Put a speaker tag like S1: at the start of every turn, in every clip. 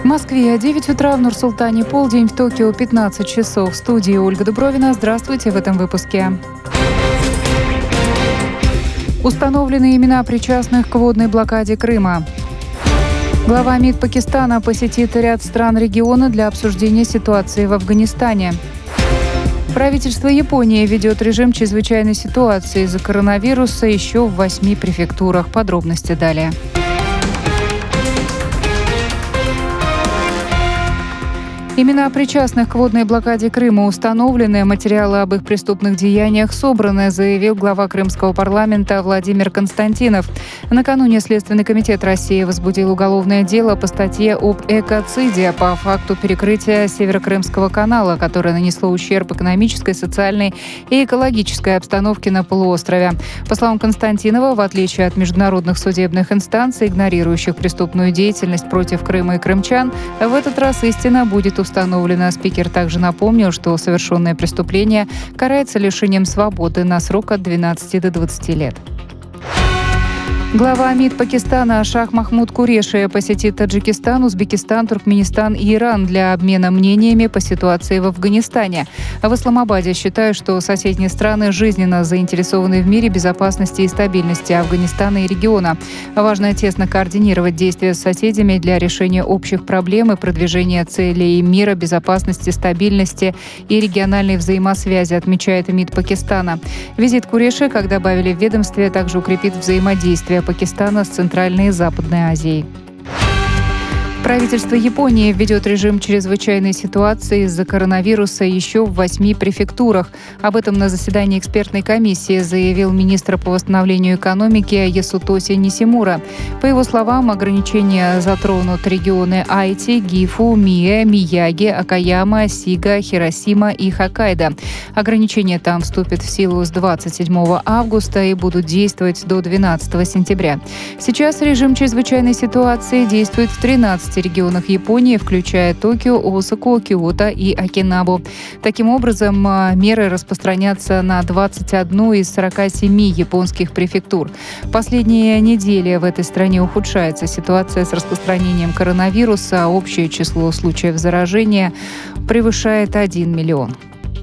S1: В Москве 9 утра, в Нур-Султане полдень, в Токио 15 часов. В студии Ольга Дубровина. Здравствуйте в этом выпуске. Установлены имена причастных к водной блокаде Крыма. Глава МИД Пакистана посетит ряд стран региона для обсуждения ситуации в Афганистане. Правительство Японии ведет режим чрезвычайной ситуации из-за коронавируса еще в 8 префектурах. Подробности далее. Имена причастных к водной блокаде Крыма установлены, материалы об их преступных деяниях собраны, заявил глава крымского парламента Владимир Константинов. Накануне Следственный комитет России возбудил уголовное дело по статье об экоциде по факту перекрытия Северокрымского канала, которое нанесло ущерб экономической, социальной и экологической обстановке на полуострове. По словам Константинова, в отличие от международных судебных инстанций, игнорирующих преступную деятельность против Крыма и крымчан, в этот раз истина будет установлено. Спикер также напомнил, что совершенное преступление карается лишением свободы на срок от 12 до 20 лет. Глава МИД Пакистана Шах Махмуд Куреши посетит Таджикистан, Узбекистан, Туркменистан и Иран для обмена мнениями по ситуации в Афганистане. В Исламабаде считают, что соседние страны жизненно заинтересованы в мире, безопасности и стабильности Афганистана и региона. Важно тесно координировать действия с соседями для решения общих проблем и продвижения целей мира, безопасности, стабильности и региональной взаимосвязи, отмечает МИД Пакистана. Визит Куреши, как добавили в ведомстве, также укрепит взаимодействие Пакистана с Центральной и Западной Азией. Правительство Японии введет режим чрезвычайной ситуации из-за коронавируса еще в 8 префектурах. Об этом на заседании экспертной комиссии заявил министр по восстановлению экономики Ясутоси Нисимура. По его словам, ограничения затронут регионы Айти, Гифу, Мие, Мияги, Окаяма, Сига, Хиросима и Хоккайдо. Ограничения там вступят в силу с 27 августа и будут действовать до 12 сентября. Сейчас режим чрезвычайной ситуации действует в 13 регионах Японии, включая Токио, Осаку, Киото и Окинаву. Таким образом, меры распространятся на 21 из 47 японских префектур. Последние недели в этой стране ухудшается ситуация с распространением коронавируса, а общее число случаев заражения превышает 1 миллион.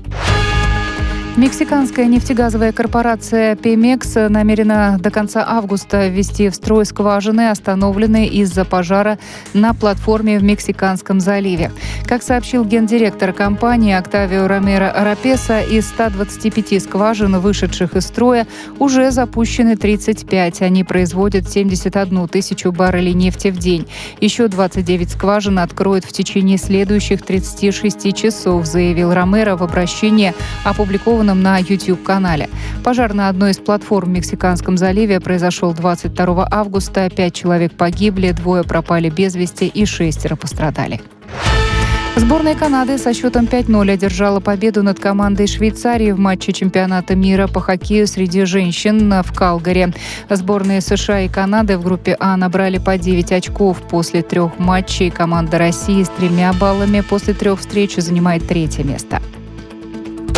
S1: Мексиканская нефтегазовая корпорация Pemex намерена до конца августа ввести в строй скважины, остановленные из-за пожара на платформе в Мексиканском заливе. Как сообщил гендиректор компании Октавио Ромеро Арапеса, из 125 скважин, вышедших из строя, уже запущены 35. Они производят 71 тысячу баррелей нефти в день. Еще 29 скважин откроют в течение следующих 36 часов, заявил Ромеро в обращении, опубликованном на YouTube-канале. Пожар на одной из платформ в Мексиканском заливе произошел 22 августа. 5 человек погибли, 2 пропали без вести и 6 пострадали. Сборная Канады со счетом 5-0 одержала победу над командой Швейцарии в матче чемпионата мира по хоккею среди женщин в Калгари. Сборные США и Канады в группе А набрали по 9 очков после 3 матчей. Команда России с 3 баллами после 3 встреч занимает 3-е место.